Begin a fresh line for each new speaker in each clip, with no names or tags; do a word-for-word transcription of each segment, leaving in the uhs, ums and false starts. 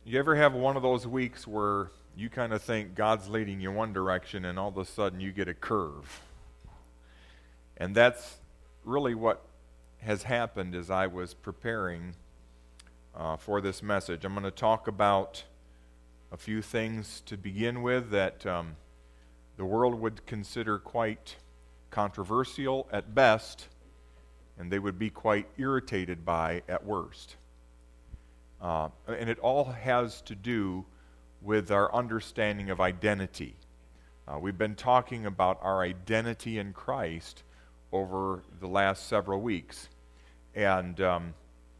You ever have one of those weeks where you kind of think God's leading you one direction and all of a sudden you get a curve? And that's really what has happened as I was preparing uh, for this message. I'm going to talk about a few things to begin with that um, the world would consider quite controversial at best, and they would be quite irritated by at worst. Uh, and it all has to do with our understanding of identity. Uh, we've been talking about our identity in Christ over the last several weeks. And um,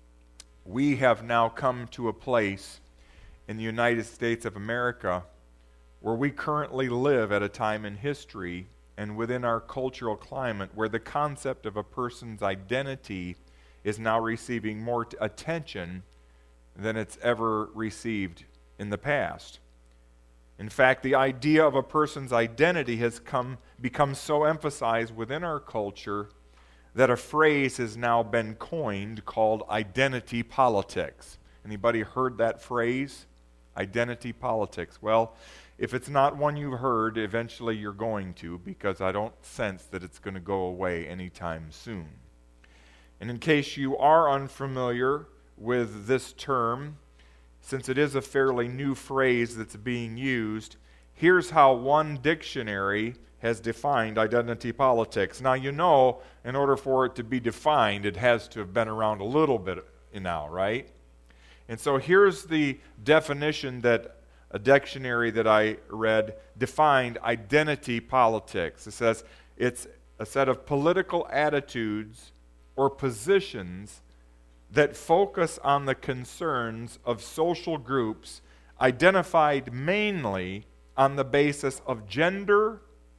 we have now come to a place in the United States of America where we currently live at a time in history and within our cultural climate where the concept of a person's identity is now receiving more t- attention than it's ever received in the past. In fact, the idea of a person's identity has come become so emphasized within our culture that a phrase has now been coined called identity politics. Anybody heard that phrase? Identity politics. Well, if it's not one you've heard, eventually you're going to, because I don't sense that it's going to go away anytime soon. And in case you are unfamiliar with this term, since it is a fairly new phrase that's being used, here's how one dictionary has defined identity politics. Now, you know, in order for it to be defined, it has to have been around a little bit now, right? And so here's the definition that a dictionary that I read defined identity politics. It says it's a set of political attitudes or positions that focus on the concerns of social groups identified mainly on the basis of gender,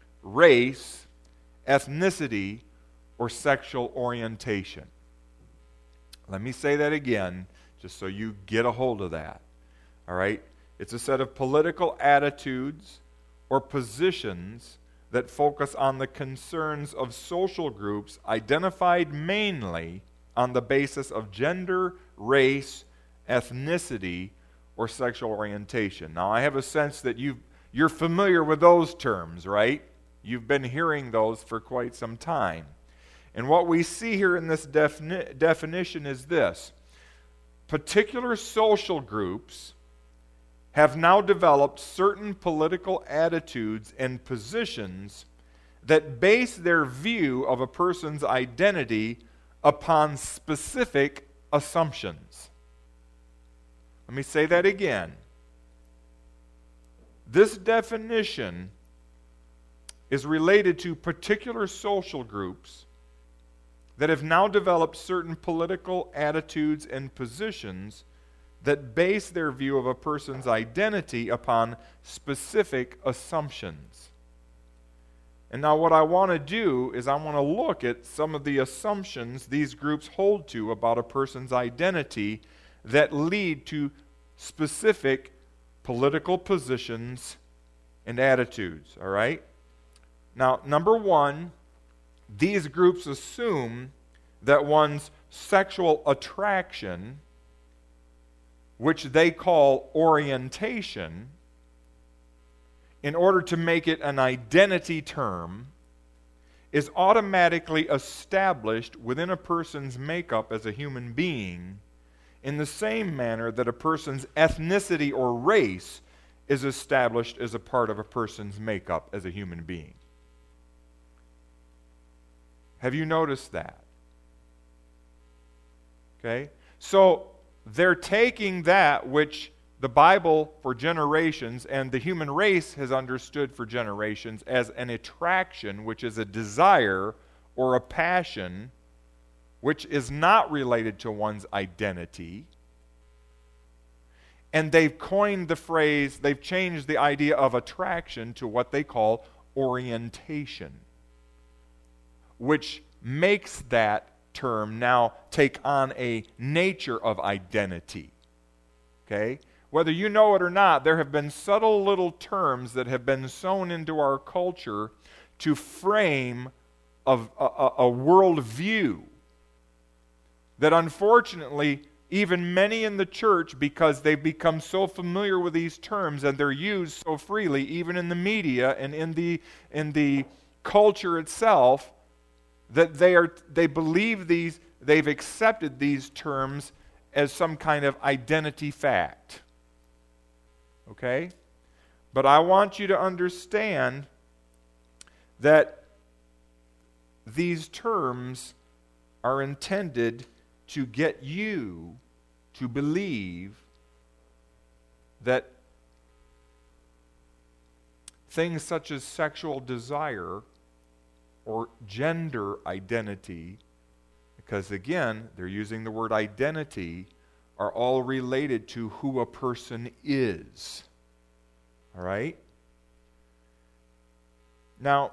race, ethnicity, or sexual orientation. Let me say that again, just so you get a hold of that. All right? It's a set of political attitudes or positions that focus on the concerns of social groups identified mainly on the basis of gender, race, ethnicity, or sexual orientation. Now, I have a sense that you've, you're familiar with those terms, right? You've been hearing those for quite some time. And what we see here in this defini- definition is this. Particular social groups have now developed certain political attitudes and positions that base their view of a person's identity upon specific assumptions. Let me say that again. This definition is related to particular social groups that have now developed certain political attitudes and positions that base their view of a person's identity upon specific assumptions. And now what I want to do is I want to look at some of the assumptions these groups hold to about a person's identity that lead to specific political positions and attitudes, all right? Now, number one, these groups assume that one's sexual attraction, which they call orientation, in order to make it an identity term, is automatically established within a person's makeup as a human being in the same manner that a person's ethnicity or race is established as a part of a person's makeup as a human being. Have you noticed that? Okay? So they're taking that which the Bible for generations and the human race has understood for generations as an attraction, which is a desire or a passion, which is not related to one's identity. And they've coined the phrase, they've changed the idea of attraction to what they call orientation, which makes that term now take on a nature of identity. Okay? Whether you know it or not, there have been subtle little terms that have been sewn into our culture to frame a, a, a worldview that unfortunately even many in the church, because they've become so familiar with these terms and they're used so freely, even in the media and in the in the culture itself, that they are they believe these, they've accepted these terms as some kind of identity fact. Okay? But I want you to understand that these terms are intended to get you to believe that things such as sexual desire or gender identity, because again, they're using the word identity, are all related to who a person is. All right? Now,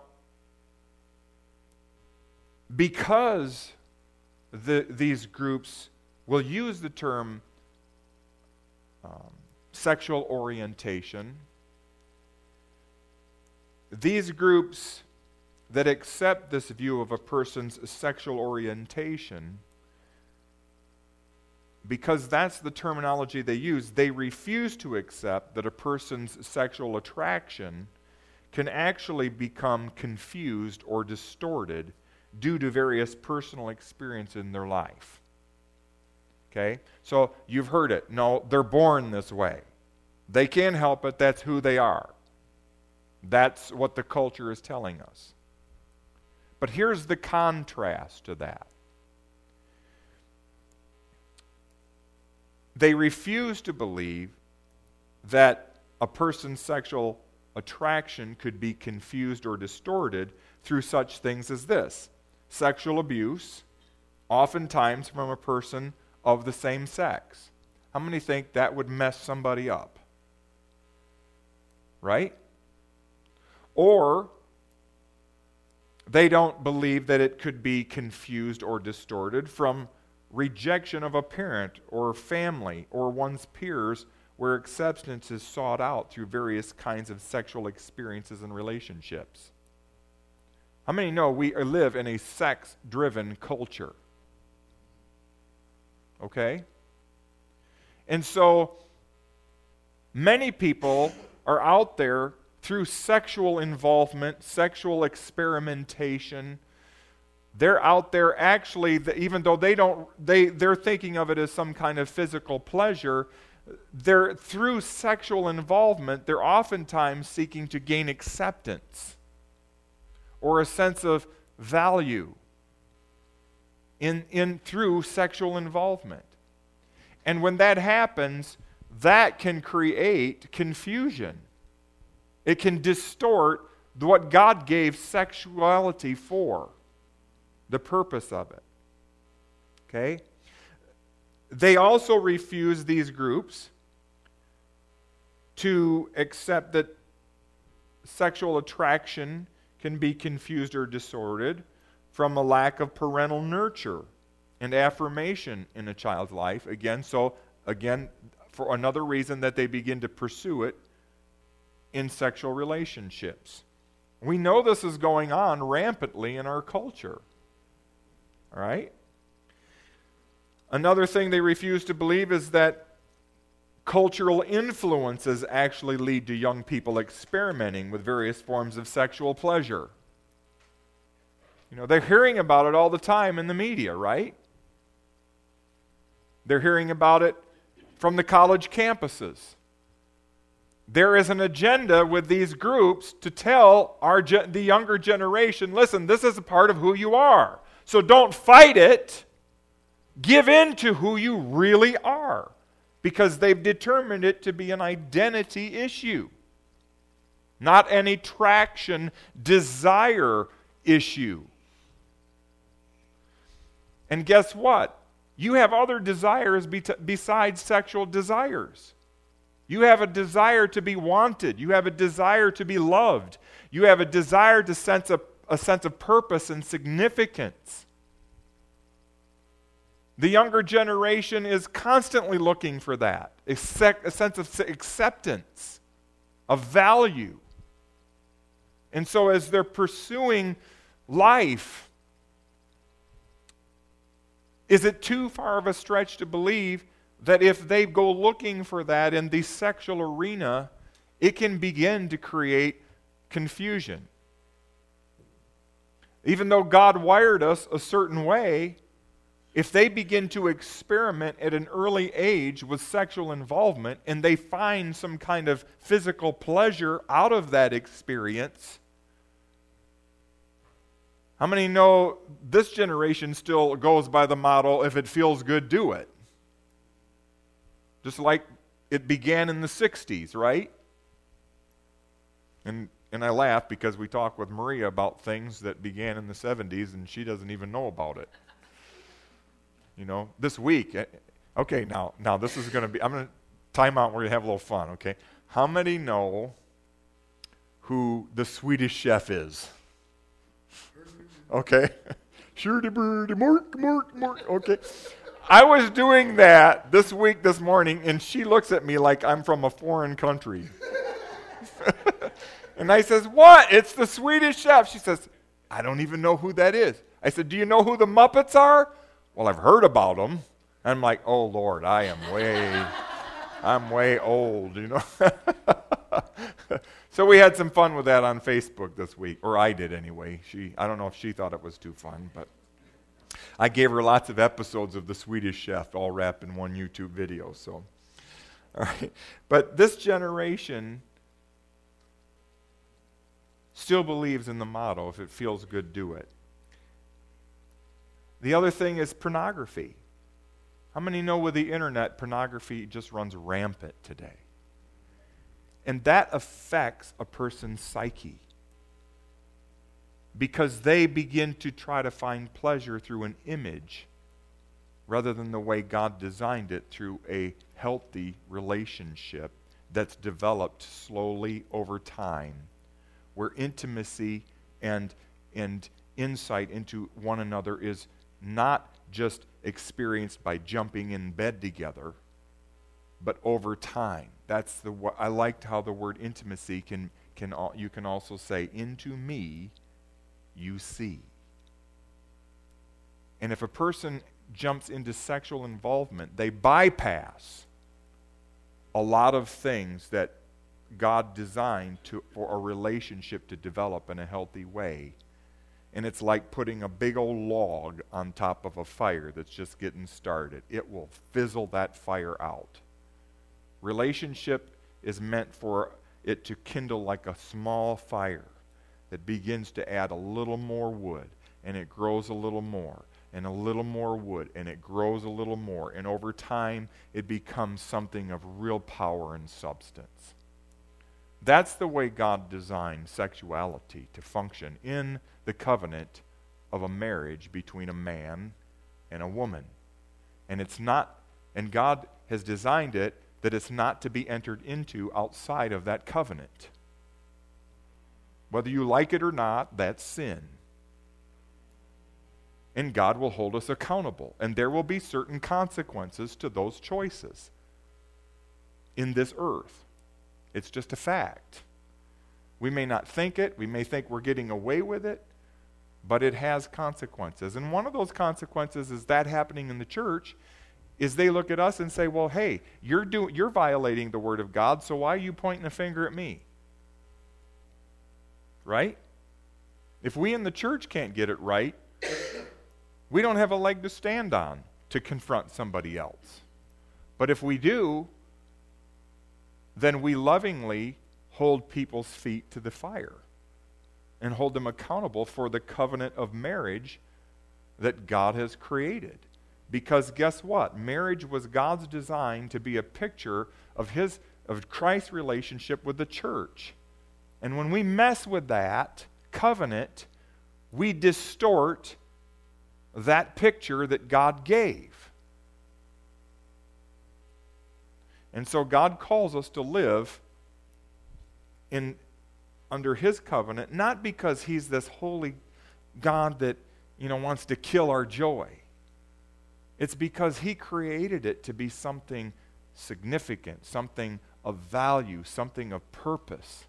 because the, these groups will use the term um, sexual orientation, these groups that accept this view of a person's sexual orientation, because that's the terminology they use, they refuse to accept that a person's sexual attraction can actually become confused or distorted due to various personal experiences in their life. Okay? So you've heard it. No, they're born this way. They can't help it. That's who they are. That's what the culture is telling us. But here's the contrast to that. They refuse to believe that a person's sexual attraction could be confused or distorted through such things as this: sexual abuse, oftentimes from a person of the same sex. How many think that would mess somebody up? Right? Or they don't believe that it could be confused or distorted from rejection of a parent or family or one's peers, where acceptance is sought out through various kinds of sexual experiences and relationships. How many know we live in a sex-driven culture? Okay? And so many people are out there through sexual involvement, sexual experimentation. They're out there actually, even though they don't, they, they're thinking of it as some kind of physical pleasure, they're through sexual involvement, they're oftentimes seeking to gain acceptance or a sense of value in, in through sexual involvement. And when that happens, that can create confusion. It can distort what God gave sexuality for, the purpose of it. Okay? They also refuse, these groups, to accept that sexual attraction can be confused or distorted from a lack of parental nurture and affirmation in a child's life. Again, so, again, for another reason that they begin to pursue it in sexual relationships. We know this is going on rampantly in our culture. All right? Another thing they refuse to believe is that cultural influences actually lead to young people experimenting with various forms of sexual pleasure. You know, they're hearing about it all the time in the media, right? They're hearing about it from the college campuses. There is an agenda with these groups to tell our ge- the younger generation, listen, this is a part of who you are. So don't fight it. Give in to who you really are, because they've determined it to be an identity issue, not an attraction, desire issue. And guess what? You have other desires be- besides sexual desires. You have a desire to be wanted. You have a desire to be loved. You have a desire to sense a, a sense of purpose and significance. The younger generation is constantly looking for that, a, sec, a sense of acceptance, of value. And so as they're pursuing life, Is it too far of a stretch to believe that if they go looking for that in the sexual arena, it can begin to create confusion? Even though God wired us a certain way, if they begin to experiment at an early age with sexual involvement and they find some kind of physical pleasure out of that experience, how many know this generation still goes by the motto, if it feels good, do it? Just like it began in the sixties, right? And and I laugh because we talk with Maria about things that began in the seventies and she doesn't even know about it. You know, this week, okay, now now this is going to be, I'm going to time out, we're going to have a little fun, okay? How many know who the Swedish Chef is? Okay. Shirty birdie, mork, mork, mork. Okay. I was doing that this week, this morning, and she looks at me like I'm from a foreign country. And I says, what? It's the Swedish Chef. She says, I don't even know who that is. I said, do you know who the Muppets are? Well, I've heard about them. And I'm like, oh, Lord, I am way, I'm way old, you know. So we had some fun with that on Facebook this week, or I did anyway. She, I don't know if she thought it was too fun, but I gave her lots of episodes of the Swedish Chef all wrapped in one YouTube video. So, all right. But this generation still believes in the motto, if it feels good, do it. The other thing is pornography. How many know with the internet, pornography just runs rampant today? And that affects a person's psyche because they begin to try to find pleasure through an image rather than the way God designed it, through a healthy relationship that's developed slowly over time, where intimacy and, and insight into one another is not just experienced by jumping in bed together, but over time. That's the. I liked how the word intimacy can can you can also say, into me you see. And if a person jumps into sexual involvement, they bypass a lot of things that God designed to for a relationship to develop in a healthy way. And it's like putting a big old log on top of a fire that's just getting started. It will fizzle that fire out. Relationship is meant for it to kindle like a small fire that begins to add a little more wood, and it grows a little more, and a little more wood, and it grows a little more, and over time it becomes something of real power and substance. That's the way God designed sexuality to function in the covenant of a marriage between a man and a woman. And it's not, and God has designed it that it's not to be entered into outside of that covenant. Whether you like it or not, that's sin. And God will hold us accountable. And there will be certain consequences to those choices in this earth. It's just a fact. We may not think it, we may think we're getting away with it, but it has consequences. And one of those consequences is that happening in the church is they look at us and say, well, hey, you're do- you're violating the Word of God, so why are you pointing a finger at me? Right? If we in the church can't get it right, we don't have a leg to stand on to confront somebody else. But if we do, then we lovingly hold people's feet to the fire and hold them accountable for the covenant of marriage that God has created. Because guess what? Marriage was God's design to be a picture of his of Christ's relationship with the church. And when we mess with that covenant, we distort that picture that God gave. And so God calls us to live in under his covenant, not because he's this holy God that, you know, wants to kill our joy. It's because he created it to be something significant, something of value, something of purpose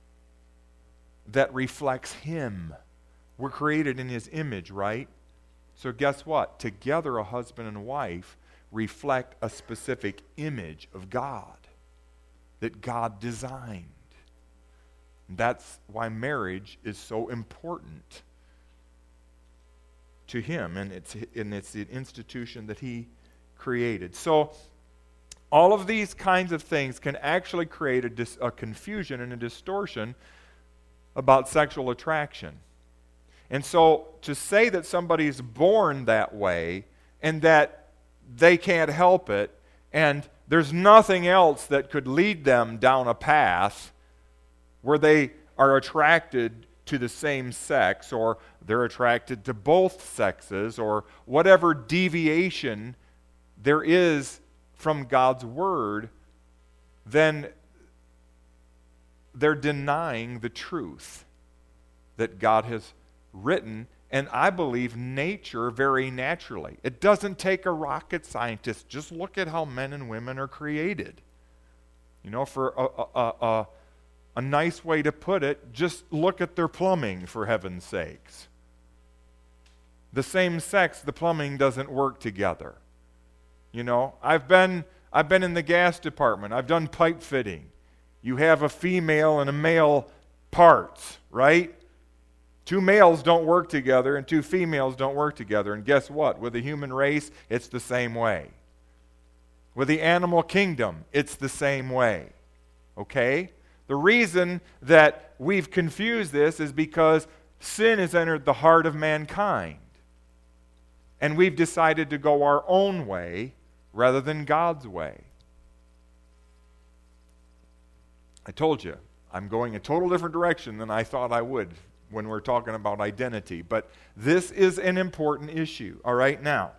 that reflects him. We're created in his image, right? So guess what? Together, a husband and wife reflect a specific image of God that God designed. That's why marriage is so important to him, and it's, and it's the institution that he created. So all of these kinds of things can actually create a, dis, a confusion and a distortion about sexual attraction. And so to say that somebody's born that way and that they can't help it and there's nothing else that could lead them down a path where they are attracted to the same sex, or they're attracted to both sexes, or whatever deviation there is from God's Word, then they're denying the truth that God has written, and I believe nature very naturally. It doesn't take a rocket scientist. Just look at how men and women are created. You know, for a, a, a, a nice way to put it, just look at their plumbing, for heaven's sakes. The same sex, the plumbing doesn't work together. You know, I've been I've been in the gas department. I've done pipe fitting. You have a female and a male parts, right? Two males don't work together and two females don't work together. And guess what? With the human race, it's the same way. With the animal kingdom, it's the same way. Okay? The reason that we've confused this is because sin has entered the heart of mankind. And we've decided to go our own way rather than God's way. I told you, I'm going a total different direction than I thought I would when we're talking about identity. But this is an important issue. All right, now,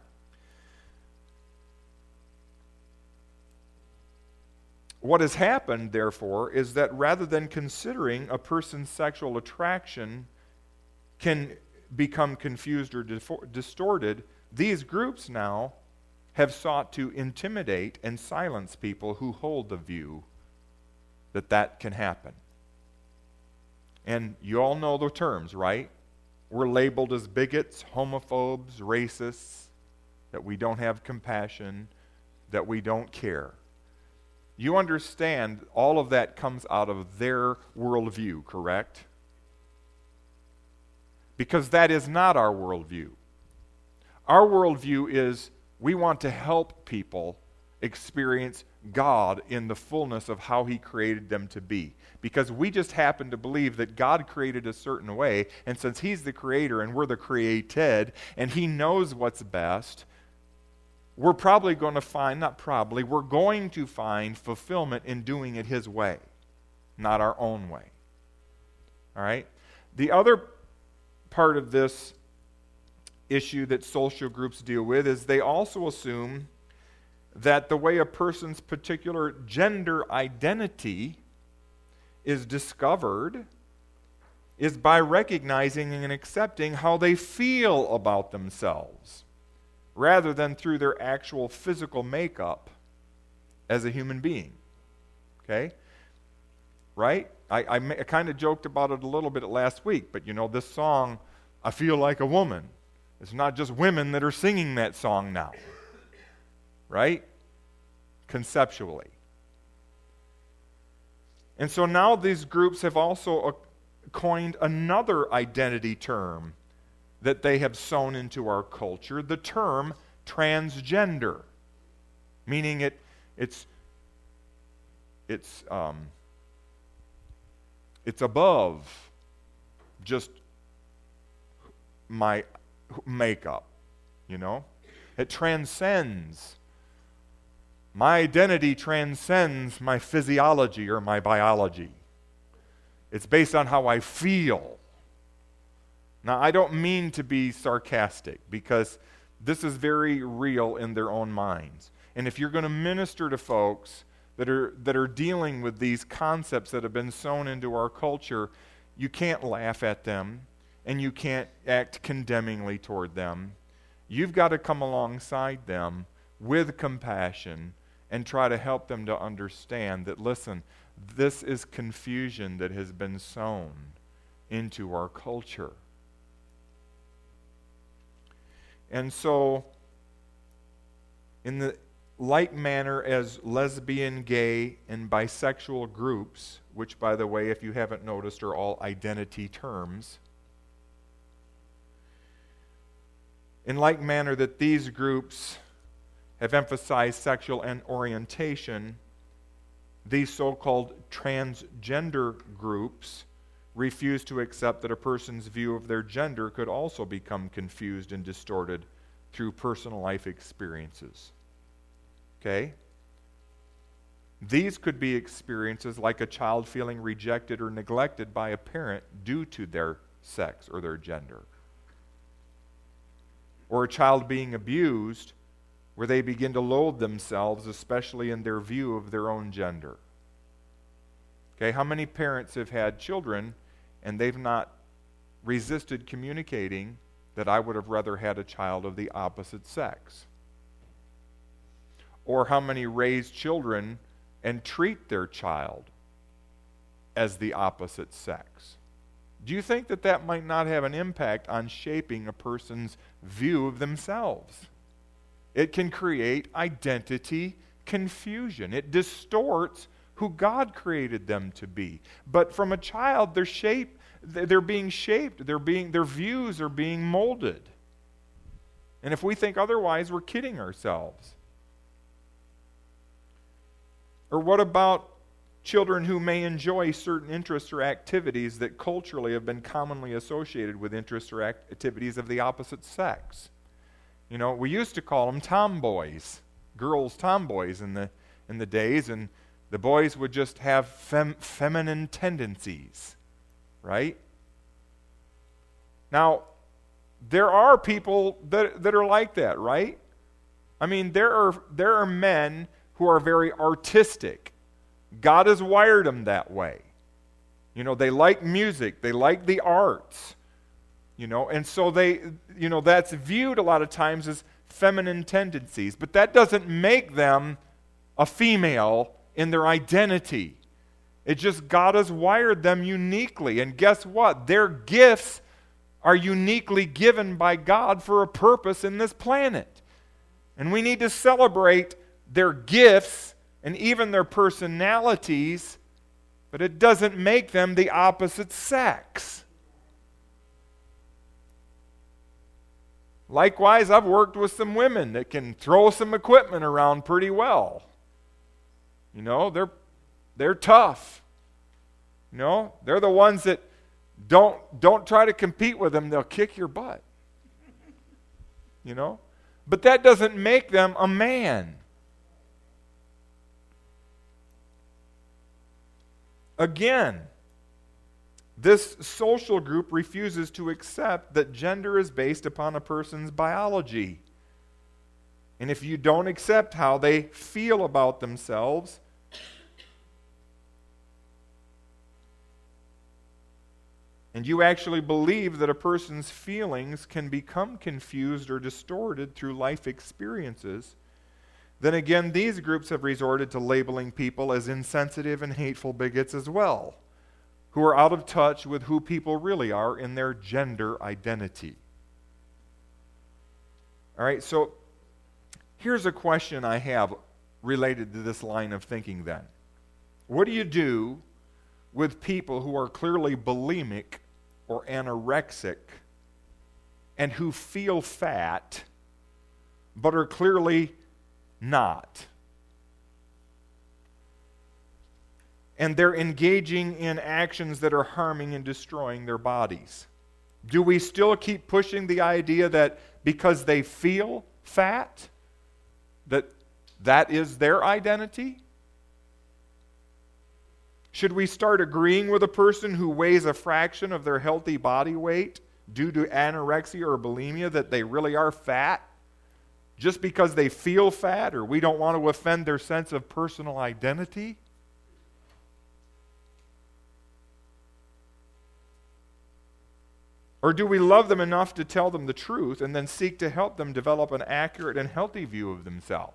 what has happened, therefore, is that rather than considering a person's sexual attraction can become confused or dif- distorted, these groups now have sought to intimidate and silence people who hold the view that that can happen. And you all know the terms, right? We're labeled as bigots, homophobes, racists, that we don't have compassion, that we don't care. You understand all of that comes out of their worldview, correct? Because that is not our worldview. Our worldview is we want to help people experience God in the fullness of how He created them to be. Because we just happen to believe that God created a certain way, and since He's the creator and we're the created, and He knows what's best, we're probably going to find, not probably, we're going to find fulfillment in doing it His way, not our own way. All right? The other part of this issue that social groups deal with is they also assume that the way a person's particular gender identity is discovered is by recognizing and accepting how they feel about themselves, rather than through their actual physical makeup as a human being. Okay? Right? I, I, I kind of joked about it a little bit last week, but you know, this song, I Feel Like a Woman, it's not just women that are singing that song now. Right? Conceptually. And so now these groups have also coined another identity term that they have sewn into our culture, the term transgender, meaning it it's it's um, it's above just my makeup, you know? It transcends. My identity transcends my physiology or my biology. It's based on how I feel. Now, I don't mean to be sarcastic, because this is very real in their own minds. And if you're going to minister to folks that are that are dealing with these concepts that have been sewn into our culture, you can't laugh at them and you can't act condemningly toward them. You've got to come alongside them with compassion and try to help them to understand that, listen, this is confusion that has been sown into our culture. And so, in the like manner as lesbian, gay, and bisexual groups, which, by the way, if you haven't noticed, are all identity terms, in like manner that these groups have emphasized sexual and orientation, these so-called transgender groups refuse to accept that a person's view of their gender could also become confused and distorted through personal life experiences. Okay? These could be experiences like a child feeling rejected or neglected by a parent due to their sex or their gender. Or a child being abused where they begin to loathe themselves, especially in their view of their own gender. Okay, how many parents have had children and they've not resisted communicating that I would have rather had a child of the opposite sex? Or how many raise children and treat their child as the opposite sex? Do you think that that might not have an impact on shaping a person's view of themselves? It can create identity confusion. It distorts who God created them to be. But from a child, they're shaped, they're being shaped, they're being, their views are being molded. And if we think otherwise, we're kidding ourselves. Or what about children who may enjoy certain interests or activities that culturally have been commonly associated with interests or activities of the opposite sex? You know, we used to call them tomboys, girls tomboys in the in the days, and the boys would just have fem, feminine tendencies, right? Now, there are people that that are like that, right? I mean, there are there are men who are very artistic. God has wired them that way. You know, they like music, they like the arts. You know, and so they, you know, that's viewed a lot of times as feminine tendencies, but that doesn't make them a female in their identity. It's just God has wired them uniquely, and guess what? Their gifts are uniquely given by God for a purpose in this planet. And we need to celebrate their gifts and even their personalities, but it doesn't make them the opposite sex. Likewise, I've worked with some women that can throw some equipment around pretty well. You know, they're they're tough. You know, they're the ones that don't don't try to compete with them, they'll kick your butt. You know? But that doesn't make them a man. Again, this social group refuses to accept that gender is based upon a person's biology. And if you don't accept how they feel about themselves, and you actually believe that a person's feelings can become confused or distorted through life experiences, then again, these groups have resorted to labeling people as insensitive and hateful bigots as well, who are out of touch with who people really are in their gender identity. All right, so here's a question I have related to this line of thinking then. What do you do with people who are clearly bulimic or anorexic and who feel fat but are clearly not? And they're engaging in actions that are harming and destroying their bodies. Do we still keep pushing the idea that because they feel fat, that that is their identity? Should we start agreeing with a person who weighs a fraction of their healthy body weight due to anorexia or bulimia that they really are fat just because they feel fat, or we don't want to offend their sense of personal identity? Or do we love them enough to tell them the truth and then seek to help them develop an accurate and healthy view of themselves?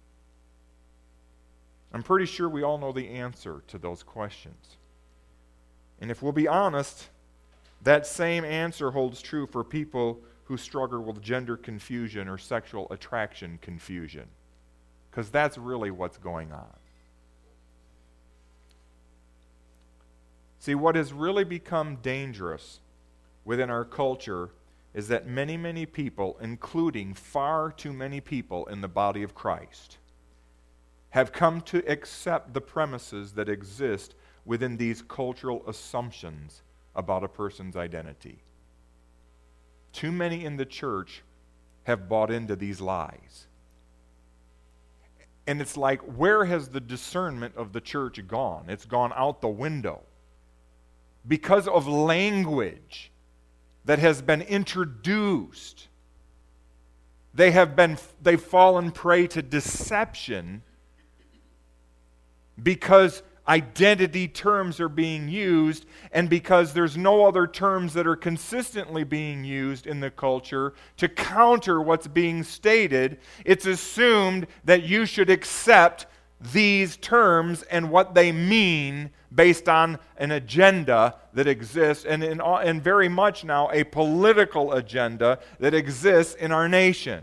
I'm pretty sure we all know the answer to those questions. And if we'll be honest, that same answer holds true for people who struggle with gender confusion or sexual attraction confusion. Because that's really what's going on. See, what has really become dangerous within our culture is that many, many people, including far too many people in the body of Christ, have come to accept the premises that exist within these cultural assumptions about a person's identity. Too many in the church have bought into these lies. And it's like, where has the discernment of the church gone? It's gone out the window. Because of language that has been introduced, they have been, they've fallen prey to deception because identity terms are being used, and because there's no other terms that are consistently being used in the culture to counter what's being stated, it's assumed that you should accept these terms and what they mean based on an agenda that exists, and, in, and very much now a political agenda that exists in our nation.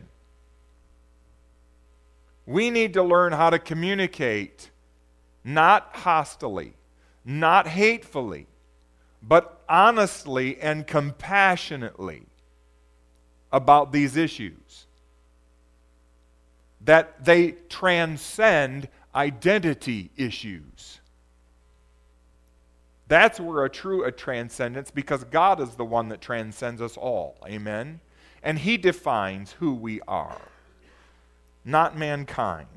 We need to learn how to communicate not hostilely, not hatefully, but honestly and compassionately about these issues. That they transcend identity issues. That's where a true a transcendence, because God is the one that transcends us all. Amen? And He defines who we are, not mankind.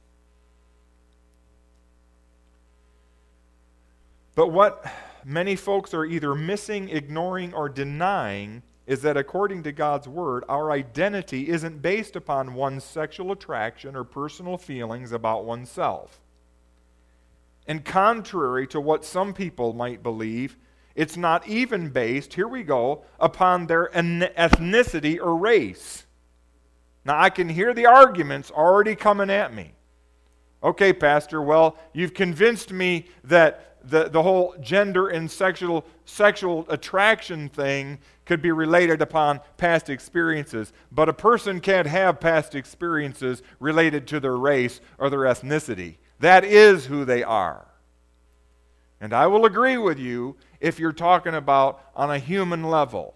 But what many folks are either missing, ignoring, or denying is that according to God's Word, our identity isn't based upon one's sexual attraction or personal feelings about oneself. And contrary to what some people might believe, it's not even based, here we go, upon their ethnicity or race. Now I can hear the arguments already coming at me. Okay, Pastor, well, you've convinced me that the, the whole gender and sexual sexual attraction thing could be related upon past experiences, but a person can't have past experiences related to their race or their ethnicity. That is who they are. And I will agree with you if you're talking about on a human level.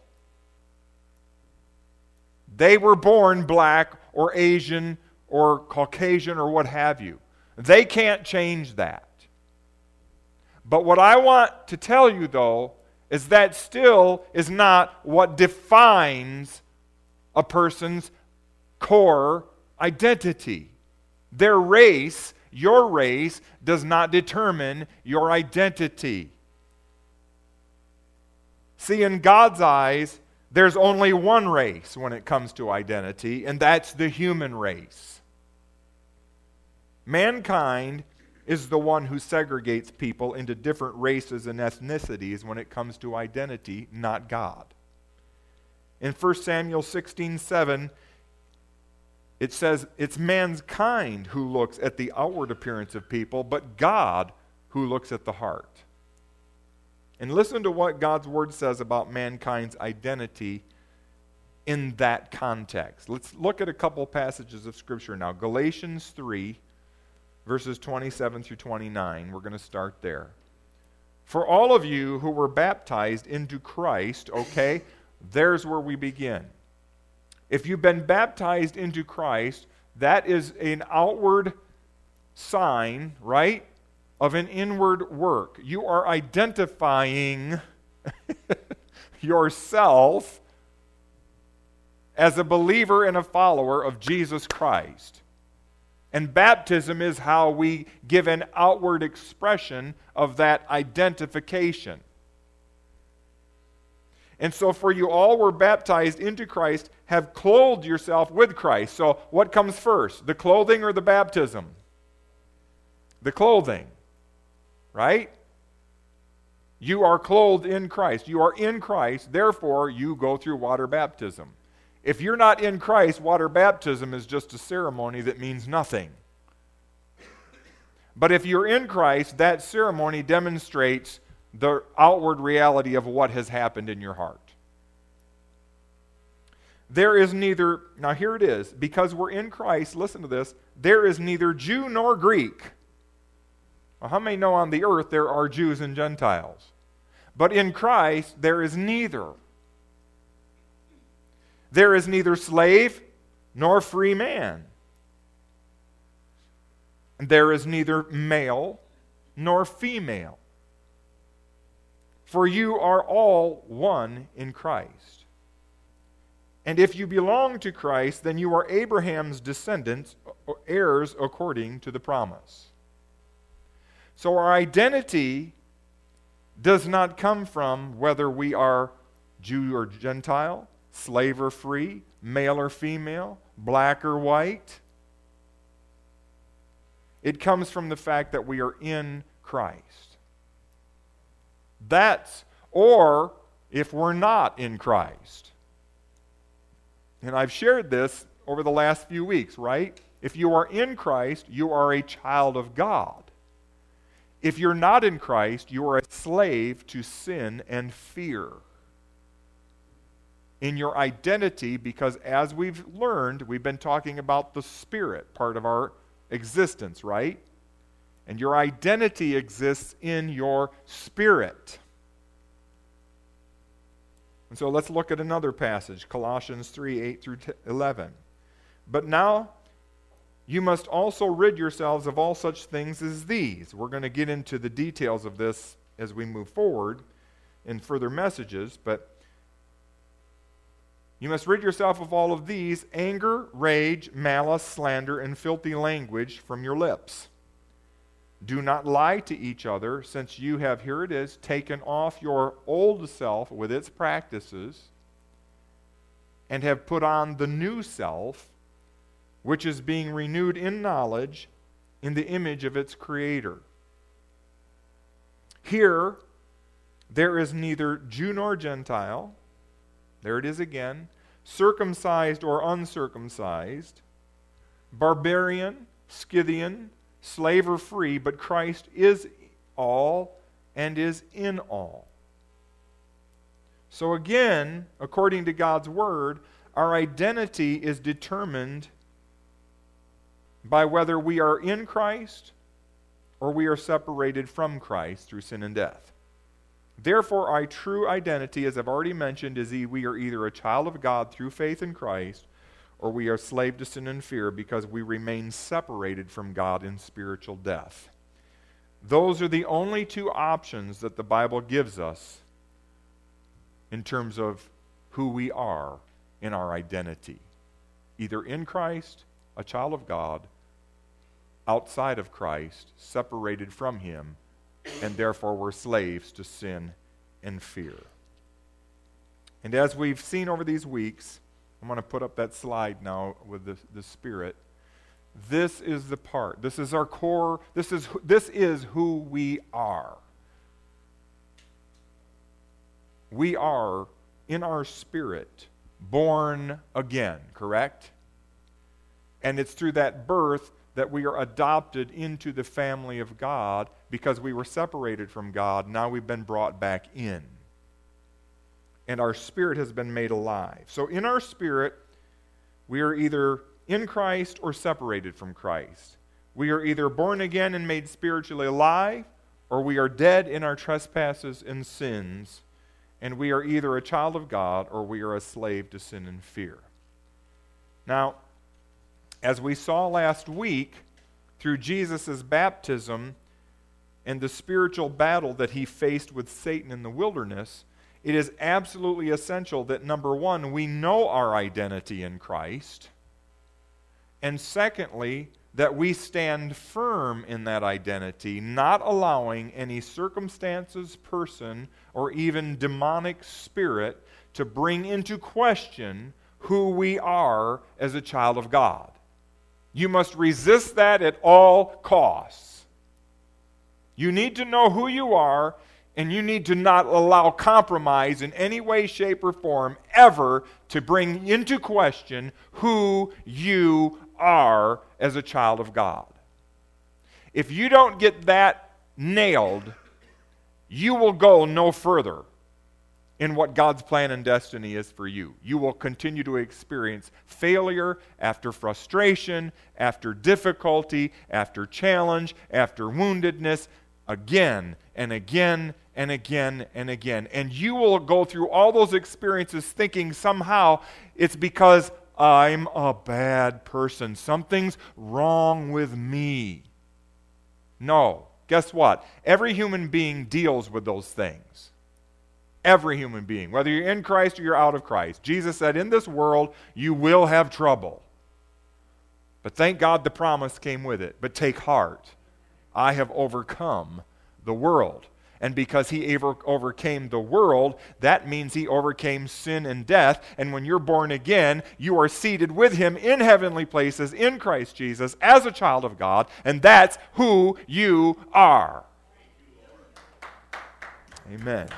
They were born black or Asian or Caucasian or what have you. They can't change that. But what I want to tell you, though, is that still is not what defines a person's core identity. Their race, your race, does not determine your identity. See, in God's eyes, there's only one race when it comes to identity, and that's the human race. Mankind is the one who segregates people into different races and ethnicities when it comes to identity, not God. In First Samuel sixteen seven, it says, it's mankind who looks at the outward appearance of people, but God who looks at the heart. And listen to what God's Word says about mankind's identity in that context. Let's look at a couple passages of Scripture now. Galatians three, verses twenty-seven through twenty-nine. We're going to start there. For all of you who were baptized into Christ, okay, there's where we begin. If you've been baptized into Christ, that is an outward sign, right, of an inward work. You are identifying yourself as a believer and a follower of Jesus Christ. And baptism is how we give an outward expression of that identification. And so for you all were baptized into Christ, have clothed yourself with Christ. So what comes first, the clothing or the baptism? The clothing, right? You are clothed in Christ. You are in Christ, therefore you go through water baptism. If you're not in Christ, water baptism is just a ceremony that means nothing. But if you're in Christ, that ceremony demonstrates the outward reality of what has happened in your heart. There is neither, now here it is, because we're in Christ, listen to this, there is neither Jew nor Greek. Well, how many know on the earth there are Jews and Gentiles? But in Christ there is neither. There is neither slave nor free man. And there is neither male nor female. For you are all one in Christ. And if you belong to Christ, then you are Abraham's descendants, heirs according to the promise. So our identity does not come from whether we are Jew or Gentile, slave or free, male or female, black or white. It comes from the fact that we are in Christ. That's, or if we're not in Christ. And I've shared this over the last few weeks, right? If you are in Christ, you are a child of God. If you're not in Christ, you are a slave to sin and fear. In your identity, because as we've learned, we've been talking about the spirit part of our existence, right? And your identity exists in your spirit. And so let's look at another passage, Colossians three, eight through eleven. But now you must also rid yourselves of all such things as these. We're going to get into the details of this as we move forward in further messages, but you must rid yourself of all of these: anger, rage, malice, slander, and filthy language from your lips. Do not lie to each other, since you have, here it is, taken off your old self with its practices and have put on the new self, which is being renewed in knowledge in the image of its Creator. Here, there is neither Jew nor Gentile, there it is again, circumcised or uncircumcised, barbarian, Scythian, slave or free, but Christ is all and is in all. So again, according to God's Word, our identity is determined by whether we are in Christ or we are separated from Christ through sin and death. Therefore, our true identity, as I've already mentioned, is we are either a child of God through faith in Christ, or we are slave to sin and fear because we remain separated from God in spiritual death. Those are the only two options that the Bible gives us in terms of who we are in our identity. Either in Christ, a child of God, outside of Christ, separated from Him, and therefore we're slaves to sin and fear. And as we've seen over these weeks, I'm going to put up that slide now with the, the Spirit. This is the part. This is our core. This is, this is who we are. We are, in our spirit, born again, correct? And it's through that birth that we are adopted into the family of God because we were separated from God. Now we've been brought back in. And our spirit has been made alive. So in our spirit, we are either in Christ or separated from Christ. We are either born again and made spiritually alive, or we are dead in our trespasses and sins, and we are either a child of God or we are a slave to sin and fear. Now, as we saw last week, through Jesus' baptism and the spiritual battle that he faced with Satan in the wilderness, it is absolutely essential that, number one, we know our identity in Christ, and secondly, that we stand firm in that identity, not allowing any circumstances, person, or even demonic spirit to bring into question who we are as a child of God. You must resist that at all costs. You need to know who you are, and you need to not allow compromise in any way, shape, or form ever to bring into question who you are as a child of God. If you don't get that nailed, you will go no further. in what God's plan and destiny is for you. You will continue to experience failure after frustration, after difficulty, after challenge, after woundedness, again and again and again and again. And you will go through all those experiences thinking somehow it's because I'm a bad person. Something's wrong with me. No. Guess what? Every human being deals with those things. Every human being. Whether you're in Christ or you're out of Christ. Jesus said, in this world you will have trouble. But thank God the promise came with it. But take heart. I have overcome the world. And because he ever overcame the world, that means he overcame sin and death. And when you're born again, you are seated with him in heavenly places in Christ Jesus as a child of God. And that's who you are. Amen.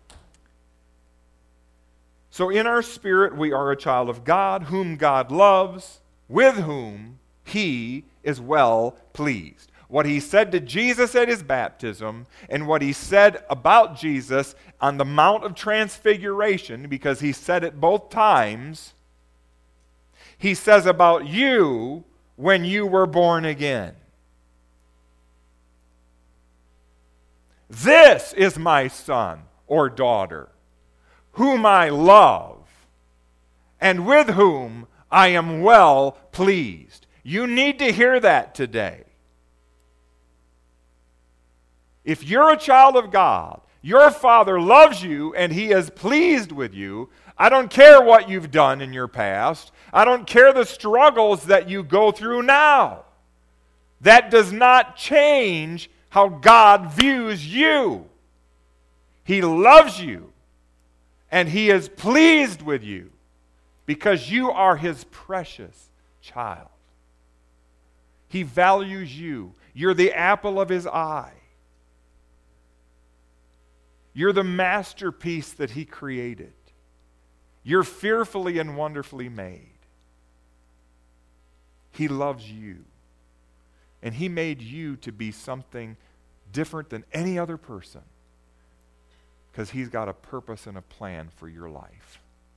So in our spirit, we are a child of God, whom God loves, with whom he is well pleased. What he said to Jesus at his baptism and what he said about Jesus on the Mount of Transfiguration, because he said it both times, he says about you when you were born again. This is my son or daughter, whom I love, and with whom I am well pleased. You need to hear that today. If you're a child of God, your Father loves you and he is pleased with you. I don't care what you've done in your past. I don't care the struggles that you go through now. That does not change how God views you. He loves you and he is pleased with you because you are his precious child. He values you. You're the apple of his eye. You're the masterpiece that he created. You're fearfully and wonderfully made. He loves you. And he made you to be something different than any other person because he's got a purpose and a plan for your life.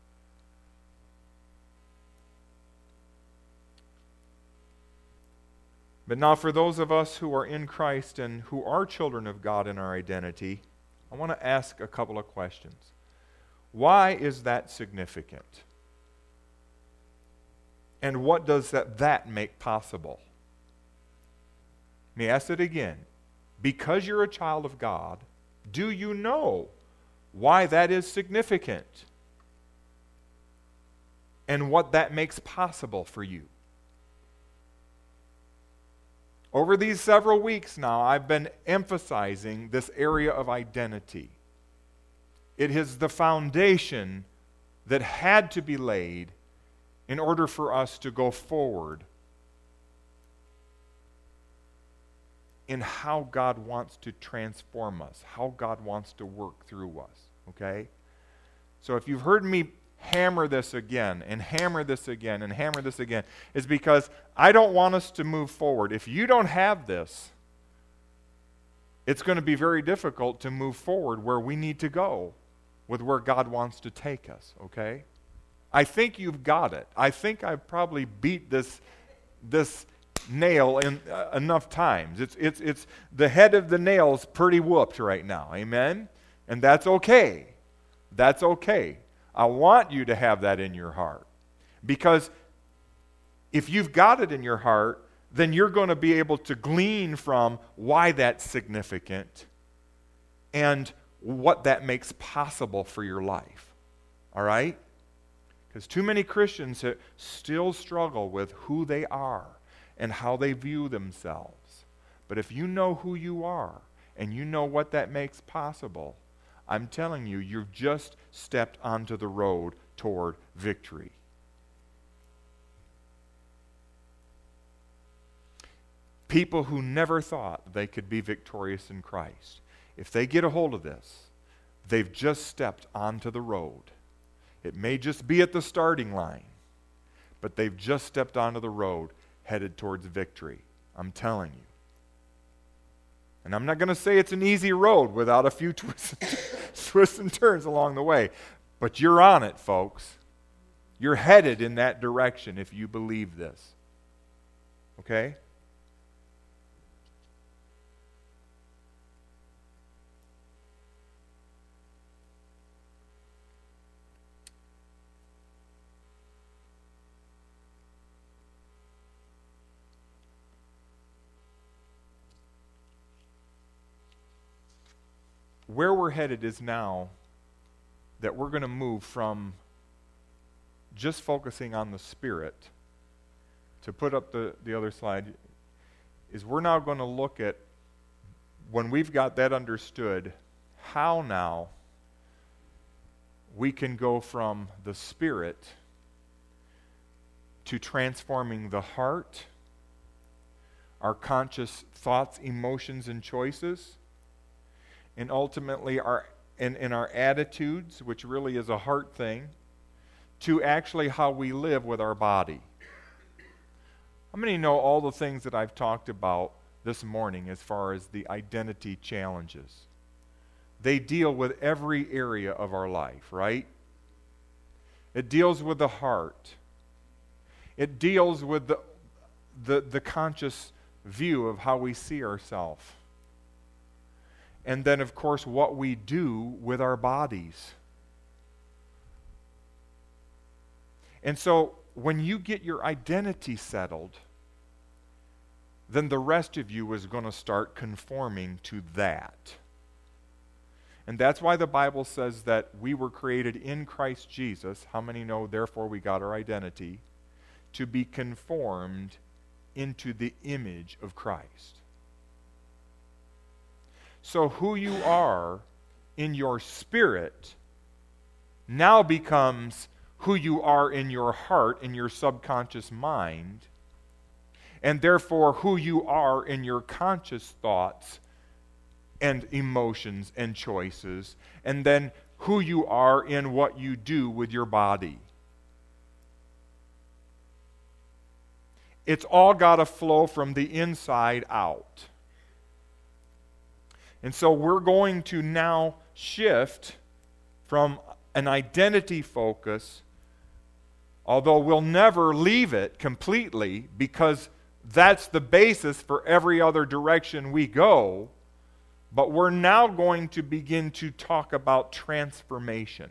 But now for those of us who are in Christ and who are children of God in our identity, I want to ask a couple of questions. Why is that significant? And what does that, that make possible? Let me ask it again. Because you're a child of God, do you know why that is significant? And what that makes possible for you? Over these several weeks now, I've been emphasizing this area of identity. It is the foundation that had to be laid in order for us to go forward in how God wants to transform us, how God wants to work through us, okay? So if you've heard me hammer this again and hammer this again and hammer this again, is because I don't want us to move forward. If you don't have this, it's going to be very difficult to move forward where we need to go with where God wants to take us, okay? I think you've got it. I think I've probably beat this this nail in uh, enough times. It's it's it's the head of the nail's pretty whooped right now. Amen? And that's okay. That's okay. I want you to have that in your heart. Because if you've got it in your heart, then you're going to be able to glean from why that's significant and what that makes possible for your life. All right? Because too many Christians still struggle with who they are and how they view themselves. But if you know who you are and you know what that makes possible, I'm telling you, you've just stepped onto the road toward victory. People who never thought they could be victorious in Christ, if they get a hold of this, they've just stepped onto the road. It may just be at the starting line, but they've just stepped onto the road headed towards victory. I'm telling you. And I'm not going to say it's an easy road without a few twists, twists and turns along the way. But you're on it, folks. You're headed in that direction if you believe this. Okay? Where we're headed is now that we're going to move from just focusing on the Spirit. To put up the, the other slide, is we're now going to look at, when we've got that understood, how now we can go from the Spirit to transforming the heart, our conscious thoughts, emotions, and choices, and ultimately our in, in our attitudes, which really is a heart thing, to actually how we live with our body. How many know all the things that I've talked about this morning as far as the identity challenges? They deal with every area of our life, right? It deals with the heart. It deals with the, the, the conscious view of how we see ourselves. And then, of course, what we do with our bodies. And so, when you get your identity settled, then the rest of you is going to start conforming to that. And that's why the Bible says that we were created in Christ Jesus. How many know, therefore, we got our identity? To be conformed into the image of Christ. So who you are in your spirit now becomes who you are in your heart, in your subconscious mind, and therefore who you are in your conscious thoughts and emotions and choices, and then who you are in what you do with your body. It's all got to flow from the inside out. And so we're going to now shift from an identity focus, although we'll never leave it completely because that's the basis for every other direction we go, but we're now going to begin to talk about transformation.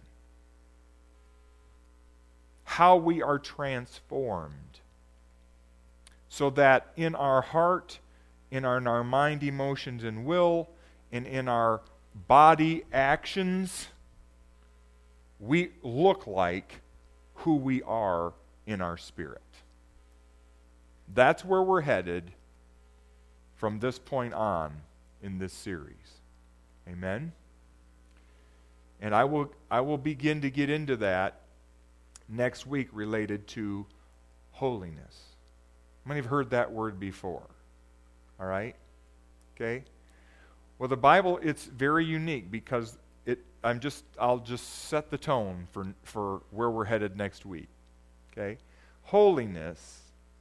How we are transformed. So that in our heart, in our, in our mind, emotions, and will, and in our body actions, we look like who we are in our spirit. That's where we're headed from this point on in this series. Amen? And I will, I will begin to get into that next week related to holiness. How many have heard that word before? All right? Okay? Well, the Bible, it's very unique because it I'm just I'll just set the tone for for where we're headed next week. Okay? Holiness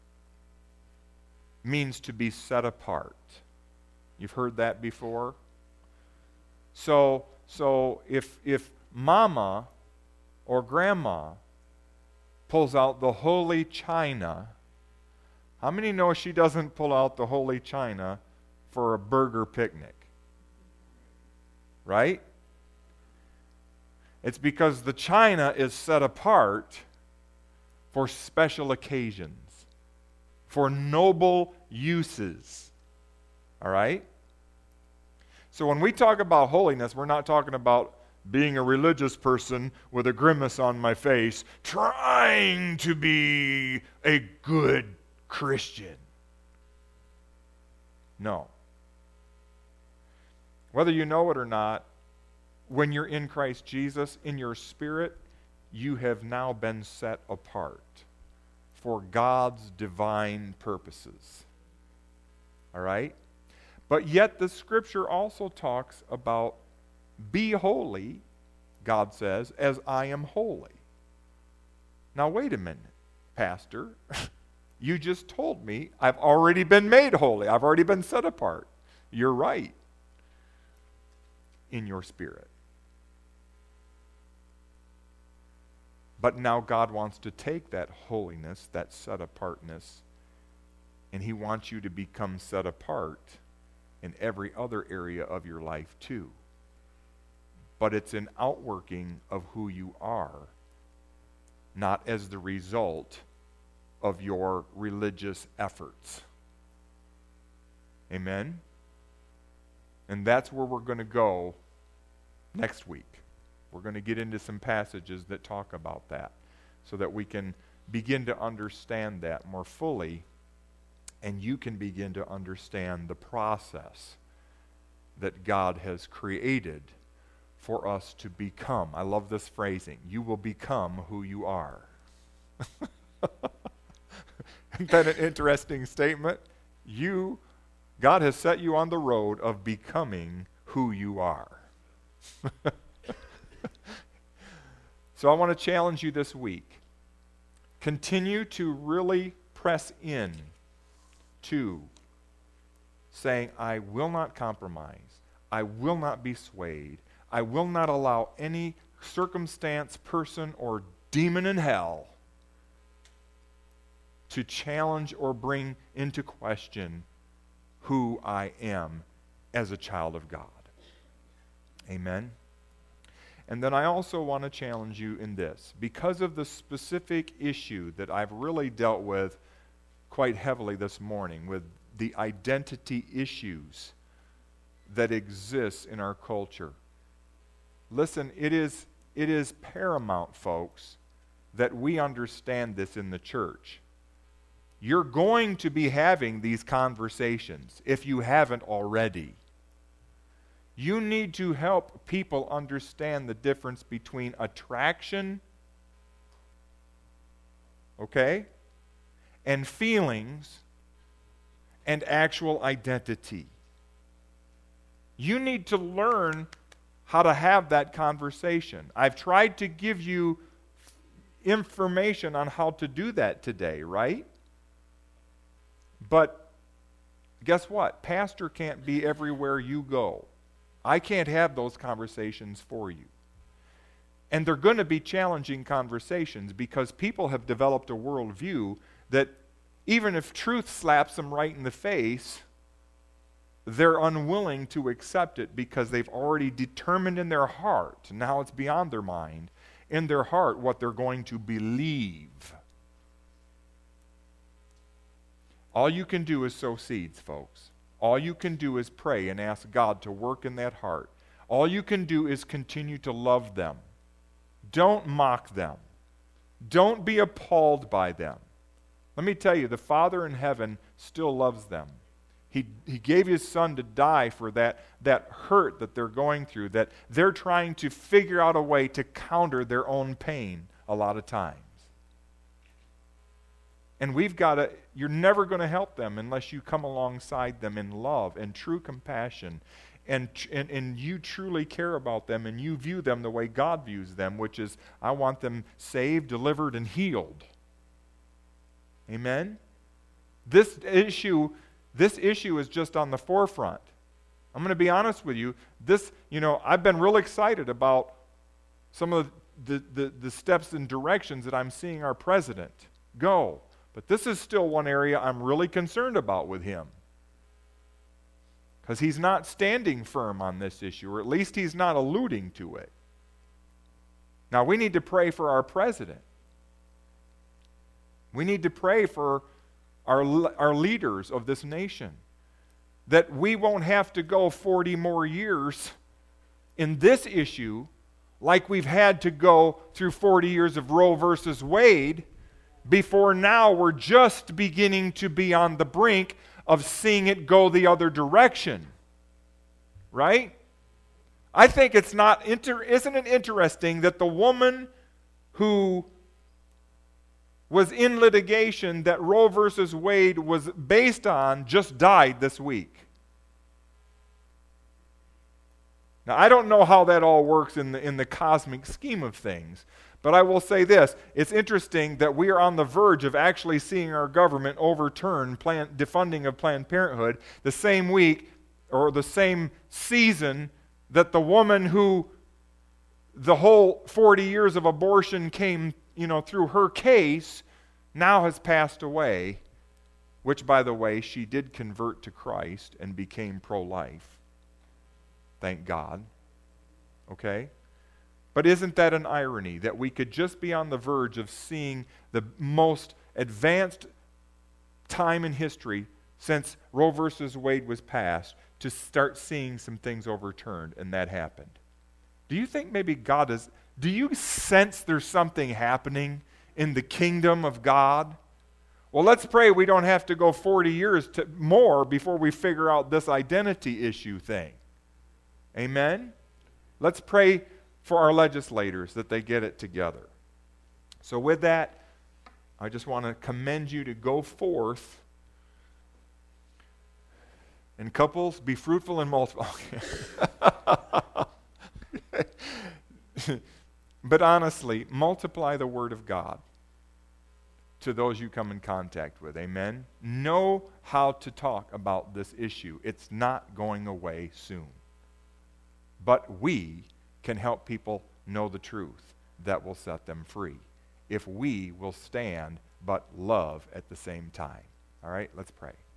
means to be set apart. You've heard that before? So so if if mama or grandma pulls out the holy china, how many know she doesn't pull out the holy china for a burger picnic? Right? It's because the china is set apart for special occasions, for noble uses. All right? So when we talk about holiness, we're not talking about being a religious person with a grimace on my face, trying to be a good Christian. No. Whether you know it or not, when you're in Christ Jesus, in your spirit, you have now been set apart for God's divine purposes. All right? But yet the Scripture also talks about, be holy, God says, as I am holy. Now wait a minute, Pastor. You just told me I've already been made holy. I've already been set apart. You're right. in your spirit. But now God wants to take that holiness, that set-apartness, and He wants you to become set apart in every other area of your life too. But it's an outworking of who you are, not as the result of your religious efforts. Amen? And that's where we're going to go next week. We're going to get into some passages that talk about that so that we can begin to understand that more fully, and you can begin to understand the process that God has created for us to become. I love this phrasing. You will become who you are. Isn't that an interesting statement? You, God has set you on the road of becoming who you are. So I want to challenge you this week. Continue to really press in to saying, I will not compromise. I will not be swayed. I will not allow any circumstance, person, or demon in hell to challenge or bring into question who I am as a child of God. Amen? And then I also want to challenge you in this. Because of the specific issue that I've really dealt with quite heavily this morning, with the identity issues that exist in our culture. Listen, it is, it is paramount, folks, that we understand this in the church. You're going to be having these conversations if you haven't already. You need to help people understand the difference between attraction, okay, and feelings, and actual identity. You need to learn how to have that conversation. I've tried to give you information on how to do that today, right? But guess what? Pastor can't be everywhere you go. I can't have those conversations for you. And they're going to be challenging conversations because people have developed a worldview that even if truth slaps them right in the face, they're unwilling to accept it because they've already determined in their heart, now it's beyond their mind, in their heart what they're going to believe. All you can do is sow seeds, folks. All you can do is pray and ask God to work in that heart. All you can do is continue to love them. Don't mock them. Don't be appalled by them. Let me tell you, the Father in heaven still loves them. He, he gave His Son to die for that, that hurt that they're going through, that they're trying to figure out a way to counter their own pain a lot of times. And we've got to, you're never going to help them unless you come alongside them in love and true compassion. And, and, and you truly care about them and you view them the way God views them, which is, I want them saved, delivered, and healed. Amen? This issue, this issue is just on the forefront. I'm going to be honest with you. This, you know, I've been real excited about some of the, the, the steps and directions that I'm seeing our president go. But this is still one area I'm really concerned about with him. Because he's not standing firm on this issue, or at least he's not alluding to it. Now, we need to pray for our president. We need to pray for our, our leaders of this nation. That we won't have to go forty more years in this issue like we've had to go through forty years of Roe versus Wade before now we're just beginning to be on the brink of seeing it go the other direction. Right? I think it's not, inter- isn't it interesting that the woman who was in litigation that Roe versus Wade was based on just died this week? Now, I don't know how that all works in the, in the cosmic scheme of things, but I will say this. It's interesting that we are on the verge of actually seeing our government overturn plan, defunding of Planned Parenthood the same week or the same season that the woman who the whole forty years of abortion came, you know, through her case now has passed away, which, by the way, she did convert to Christ and became pro-life. Thank God. Okay? But isn't that an irony that we could just be on the verge of seeing the most advanced time in history since Roe versus Wade was passed to start seeing some things overturned, and that happened? Do you think maybe God is, do you sense there's something happening in the kingdom of God? Well, let's pray we don't have to go forty years to more before we figure out this identity issue thing. Amen? Let's pray for our legislators that they get it together. So with that, I just want to commend you to go forth. And couples, be fruitful and multiply. But honestly, multiply the Word of God to those you come in contact with. Amen? Know how to talk about this issue. It's not going away soon. But we can help people know the truth that will set them free if we will stand but love at the same time. All right, let's pray.